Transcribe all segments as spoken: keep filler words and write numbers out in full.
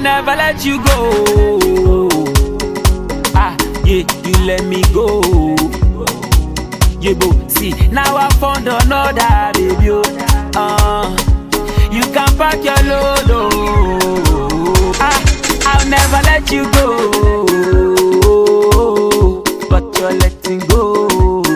never let you go. Ah, yeah, you let me go. Yeah, bo, see, now I found another baby. Uh, you can pack your load. Oh. Ah, I'll never let you go. But you're letting go.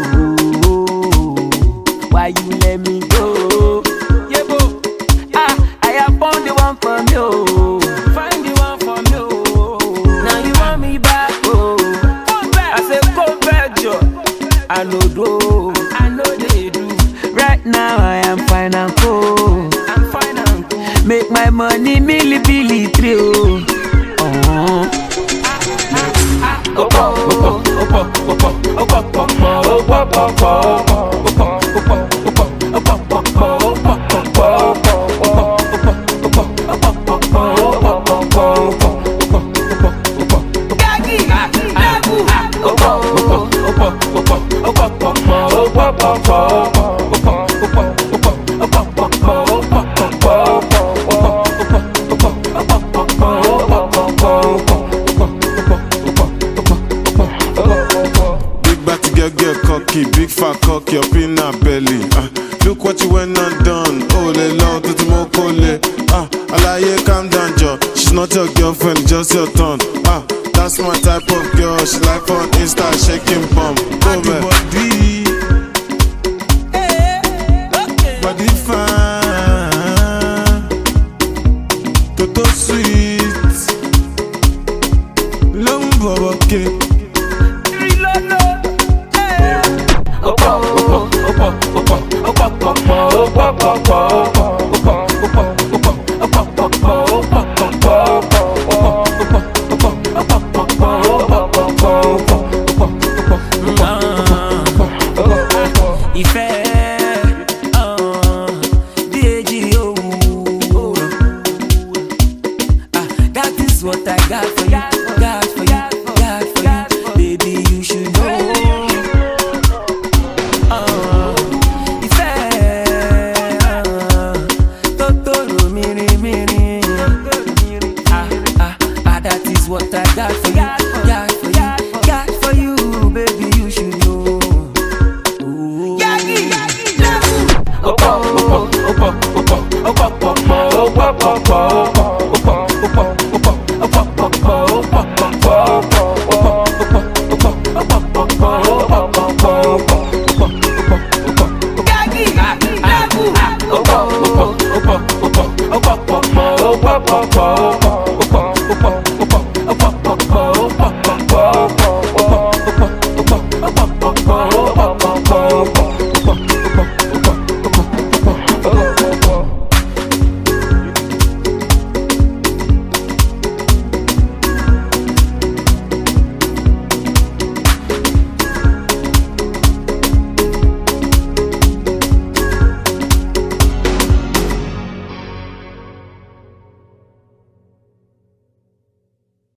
Why you let me go? Yeah, bo, ah, I have found the one for you. Find the one for you. Now you want me back, oh. Come back. I say come back, Joe. I know do, I know they do. Right now I am fine and cool. I'm fine and cool. Make my money milli billy trio. Oh. Opo, opo, opo, opo, opo, opo, opo, opo, big fat cock, your peanut belly. Uh, look what you went and done. Oh, le long to the mokole. Ah, Alaye, calm down, Joe. She's not your girlfriend, just your turn. Ah, that's my type of girl. She like on Insta, shaking bum. Go back. Body, hey, okay. Body fine, Toto sweet, long bubble cake. What I got for you, got for you, got for you, baby, you should know. Uh, if I, uh, Totoro miri miri, ah ah ah, that is what I got for you, got for you, got for you, baby, you should know. Yagi, opo, opo, opo, opo, opo, opo, opo, opo, opo, opo, opo.